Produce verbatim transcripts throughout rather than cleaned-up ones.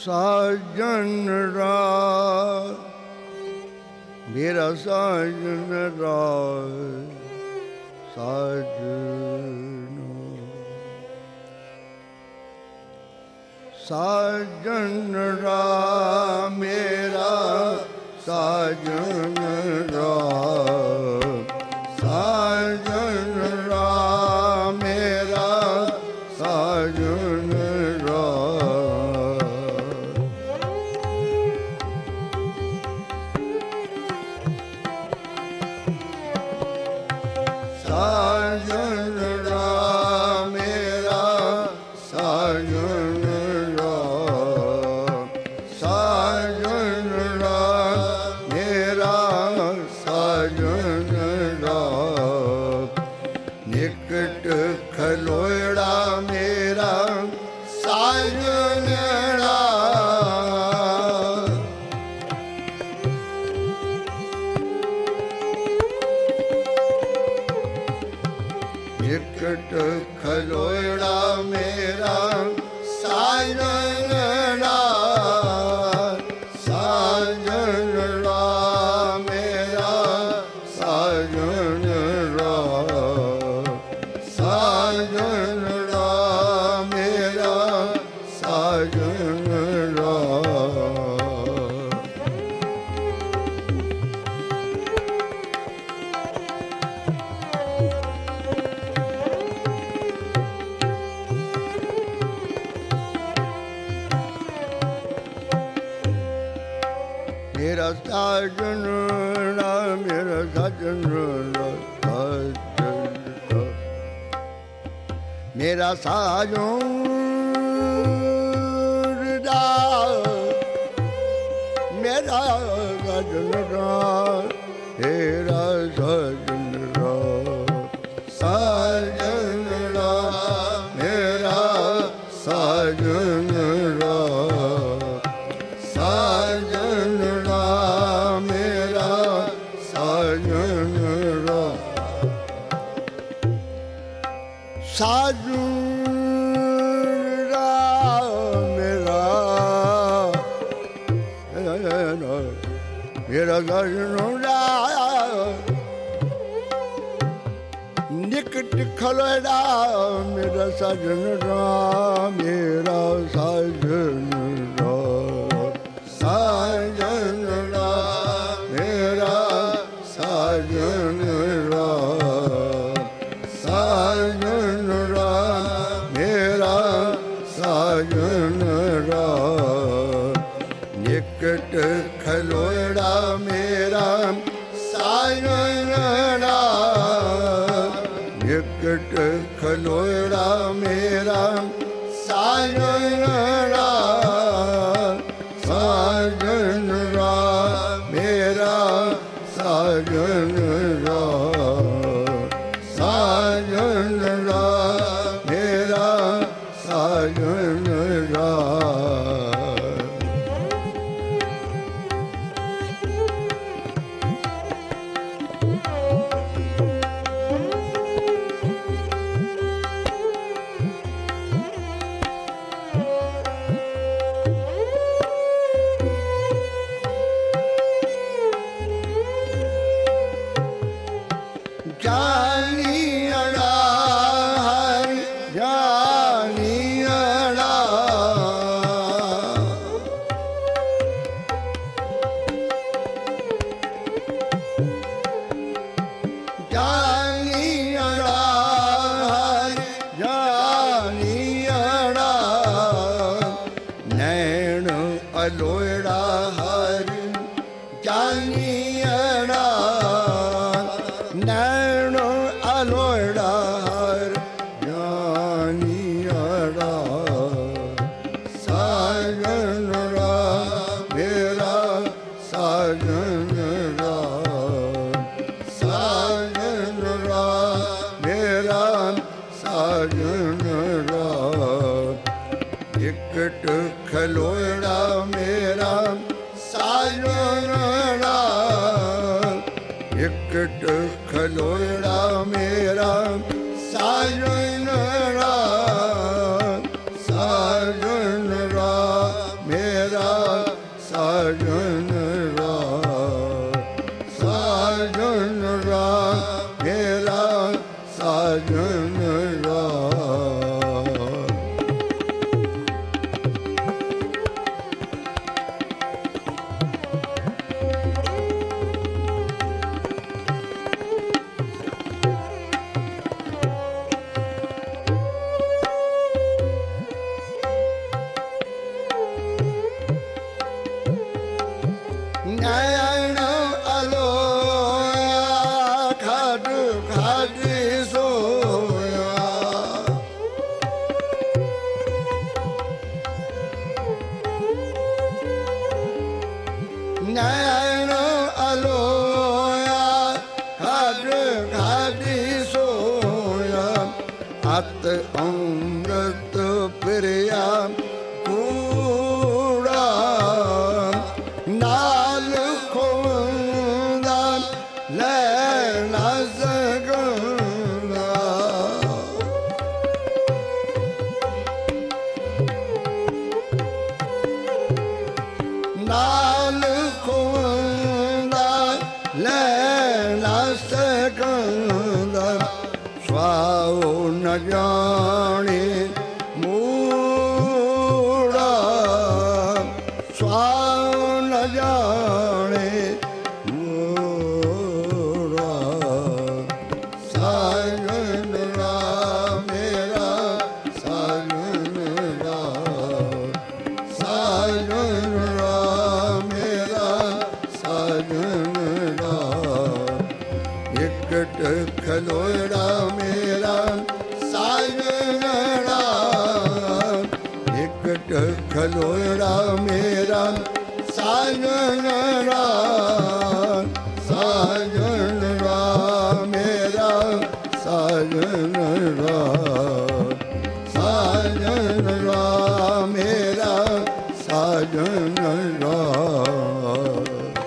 ਸਾਜਨ ਰਾਜ ਮੇਰਾ ਸਾਜਨ ਰਾਜ ਸਾਜਨ ਸਾਜਨ ਰਾਜ ਮੇਰਾ ਸਾਜਨ ਰਾਜ ਸਾਜਨ ਰਾਜ ਮੇਰਾ ਸਾਜਨ ਸਾਜਨ ਰਾਮ ਮੇਰਾ ਸਾਜਨ ਰਾਮ ਸਾਜਨ ਰਾਮ ਮੇਰਾ ਸਾਜਨ ਰਾਮ ਨਿਕਟ ਖਲੋੜਾ ਮੇਰਾ ਸਾਜਨ ਰਾਮ ਨਿਕਟ ਖਲੋੜਾ ਮੇਰਾ ਸਾਜਨ ਰਾਮ ਸਾਜਨ ਰਾਮ ਮੇਰਾ ਸਾਜਨ ਰਾਮ ਸਾਜਨ ਰਾਮ ਮੇਰਾ ਸਾਜਨ ਰਾਮ ਮੇਰਾ ਸਾਜਨ ਰਾਮ ਮੇਰਾ ਸਾਜਨ ਰਾਮ ਮੇਰਾ ਸਾਜਨ ਰਾਮ ਮੇਰਾ ਸਾਜਨ ਰਾਮ ਤੇਰਾ ਸਾਜਨ ਰਾਮ ਸਾਜਨ ਰਾਮ ਮੇਰਾ ਸਾਜਨ ਰਾਮ ਸਾਜਨ ਰਾਮ ਮੇਰਾ ਸਾਜਨ ਰਾਮ ਸਾਜਨ ਰਾਮ ਮੇਰਾ ਮੇਰਾ ਸਾਜਨ ਰਾਮ ਨਿਕਟ ਖਲੋੜਾ ਮੇਰਾ ਸਾਜਨ ਰਾਮ ਮੇਰਾ ਸਾਜਨ ਰਾਮ ਸਾਜਨ ਰਾਮ ਮੇਰਾ ਸਾਜਨ ਰਾਮ ਸਾਜਨ ਰਾਮ ਮੇਰਾ ਸਾਜਨ ਰਾਮ ਨਿਕਟ ਖਲੋੜਾ ਮੇਰਾ ਸਾਜਨ ਰਾਮ ਨਿਕਟ ਖਲੋੜਾ ਮੇਰਾ ਸਾਜਨ ਰਾਮ ਸਾਜਨ ਰਾਮ ਮੇਰਾ ਸਾਜਨ ਰਾਮ ਸਾਜਨ ਰਾਮ ਮੇਰਾ ਸਾਜਨ ਰਾਮ ਜਾਨੀਅੜਾ ਹਰਿ ਜਾਨੀਅੜਾ ਜਾਨੀਅੜਾ ਹਰਿ ਜਾਨੀਅੜਾ ਨੈਣ ਅਲੋੜਾ ਹਰਿ ਜਾਨੀਅੜਾ ਨੈਣ ਅਲੋੜਾ ਹਰਿ ਜਾਨੀਅੜਾ ਸਾਜਨ ਰਾਮ ਮੇਰਾ ਸਾਜਨ ਰਾਮ ਸਾਜਨ ਰਾਮ ਮੇਰਾ ਸਾਜਨ ਰਾਮ ਨਿਕਟ ਖਲੋੜਾ ਮੇਰਾ ਸਾਜਨ ਰਾਮ ਨਿਕਟ ਖਲੋੜਾ ਮੇਰਾ ਸਾਜਨ ਰਾਮ ਸਾਜਨ ਰਾਮ ਮੇਰਾ ਸਾਜਨ ਰਾਮ ਮੇਰਾ ਸਾਜਨ ਰਾਮ। ਨੈਣ ਅਲੋਇਆ ਖੜ ਖੜ ਸੋਇਆ, ਨੈਣ ਅਲੋਇਆ ਖੜ ਖੜ ਸੋਇਆ, ਅਤ ਅੰਮ੍ਰਿਤ ਪਿਰਿਆ ਕੂੜਾ, ਨਾਲ ਖੋਂਦਾ ਲੈ ਨਾ ਸਕਦਾ, ਨਾਲ ਖੋਂਦਾ ਲੈ ਨਾ ਸਕਦਾ, ਸਵਾਉ ਨ ਜਾਣੇ ਮੂੜਾ, ਸਵਾਉ ਨ ਜਾਣੇ ਮੂੜਾ। ਸਾਜਨ ਰਾਮ ਮੇਰਾ ਸਾਜਨ ਰਾਮ, ਸਾਜਨ ਰਾਮ ਮੇਰਾ ਸਾਜਨ ਰਾਮ, ਇਕਟ ਖਲੋੜਾ ਮੇਰਾ ਸਾਜਨ ਰਾਮ, ਇਕਟ ਖਲੋੜਾ ਮੇਰਾ ਸਾਜਨ ਰਾਮ, ਸਾਜਨ ਰਾਮ ਮੇਰਾ ਸਾਜਨ ਰਾਮ, ਸਾਜਨ ਰਾਮ ਮੇਰਾ ਸਾਜਨ ਰਾਮ।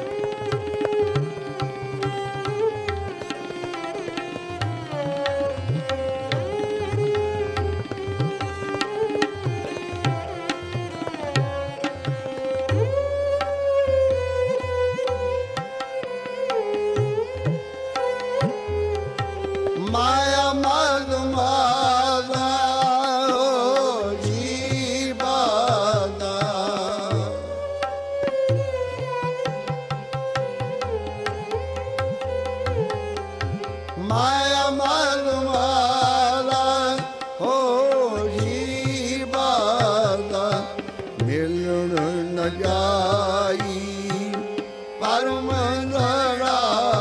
ਮਾਇਆ ਮਦ ਮਾਦਾ ਹੋ ਜੀਵਾਦਾ, ਮਾਇਆ ਮਦ ਮਾਦਾ ਹੋ ਜੀਵਾਦਾ, ਮਿਲਣ ਨ ਜਾਈ ਪਰਮ ਦਰਾ,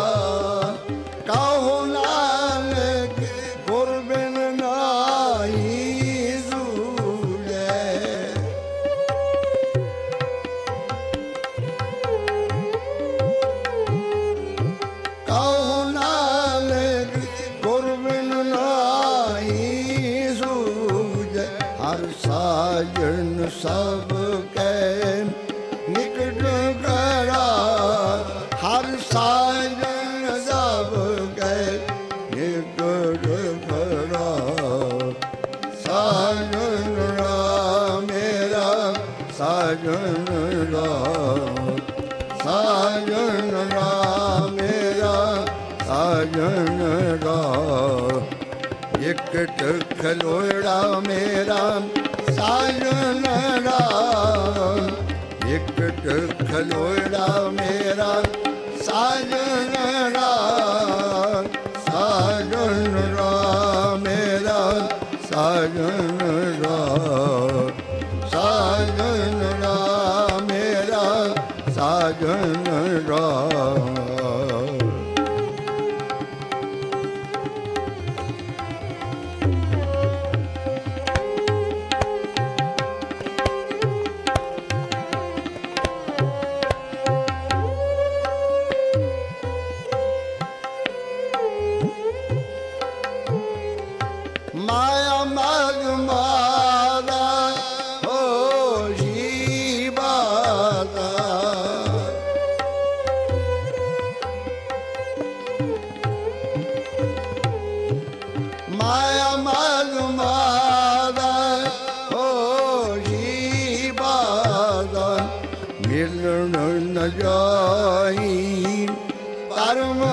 ਕਹੋ ਨਾਨਕ ਗੁਰ ਬਿਨ ਨਾਹੀ ਸੂਝੈ, ਕਹੋ ਨਾਨਕ ਗੁਰ ਬਿਨ ਨਾਹੀ ਸੂਝੈ, ਹਰ ਸਾਜਨ ਸਭ ਕੈ ਨਿਕਟ ਕਰਾ, ਹਰ ਸਾਜਨ ਸਭ ਕੈ ਨਿਕਟ ਕਰਾ, ਸਾਜਨ ਰਾਮ ਮੇਰਾ ਸਾਜਨ ਰਾਮ, ਸਾਜਨ ਰਾਮ ਮੇਰਾ ਸਾਜਨ ਰਾਮ, ਇਕਟ ਖਲੋੜਾ ਮੇਰਾ ਸਾਜਨ ਰਾਮ, ਇਕਟ ਖਲੋੜਾ ਮੇਰਾ ਸਾਜਨ ਰਾਮ, ਸਾਜਨ ਰਾਮ ਮੇਰਾ ਸਾਜਨ ਰਾਮ, ਸਾਜਨ ਰਾਮ ਮੇਰਾ ਸਾਜਨ ਰਾਮ।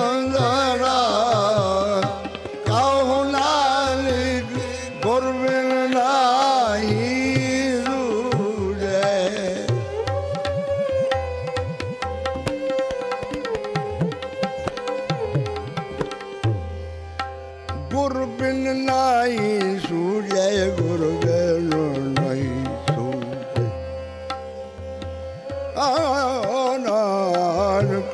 सुंदरा कहो नानक गुर बिन नाहि सूझे। गुर बिन नाहि सूझे गुर बिन नहीं सूझे। नानक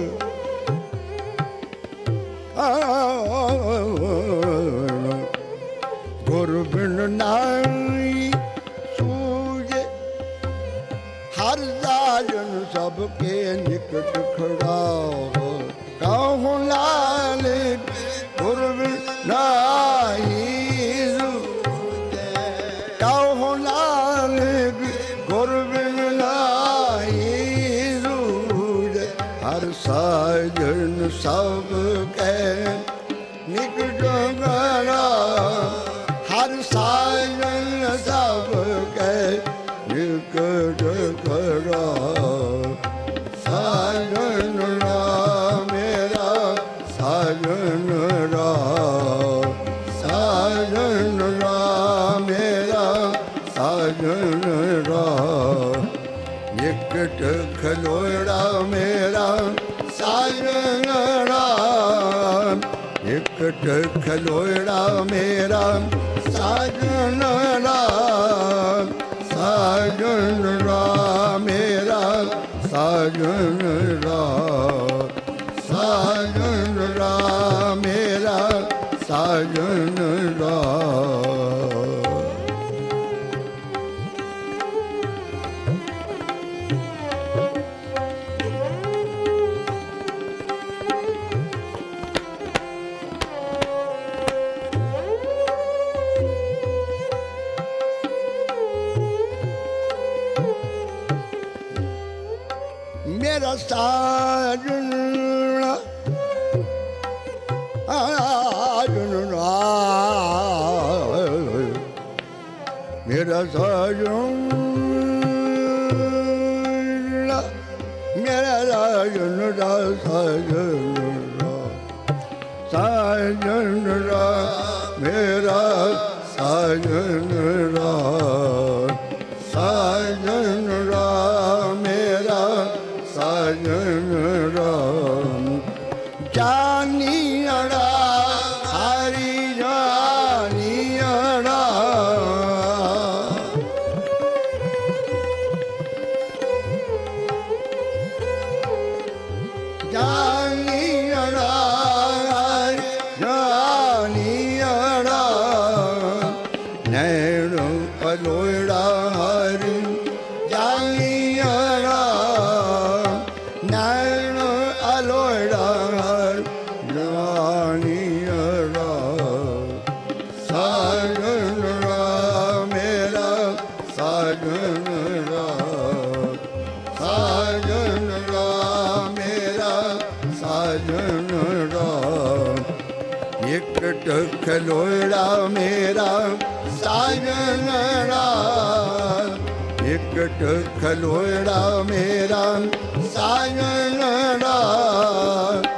गुर बिन नाहि सूझे। हर साजन सबके निकट खड़ा कहो नानक गुर बिन नाहि सूझे। कहो नानक गुर बिन नाहि सूझे। हर साजन सबके निकट खड़ा। हर साजन सबके निकट खड़ा। साजन राम मेरा साजन राम। साजन राम मेरा साजन राम। निकट खलोड़ा मेरा साजन राम। निकट खलोड़ा मेरा साजन राम। साजन राम मेरा साजन राम। साजन राम मेरा साजन राम। मेरा साजन साजन मेरा साजन मेरा साजन साजन साजन मेरा साजन साजन मेरा साजन राम। जानियड़ा हरि जानियड़ा। जानियड़ा हरि जानियड़ा। नैन पलोड़ा हरि जानियड़ा। नैन अलोड़ा जानियड़ा। साजन राम मेरा साजन राम। साजन राम मेरा साजन राम। निकट खलोड़ा मेरा साजन राम। निकट खलोड़ा मेरा साजन राम।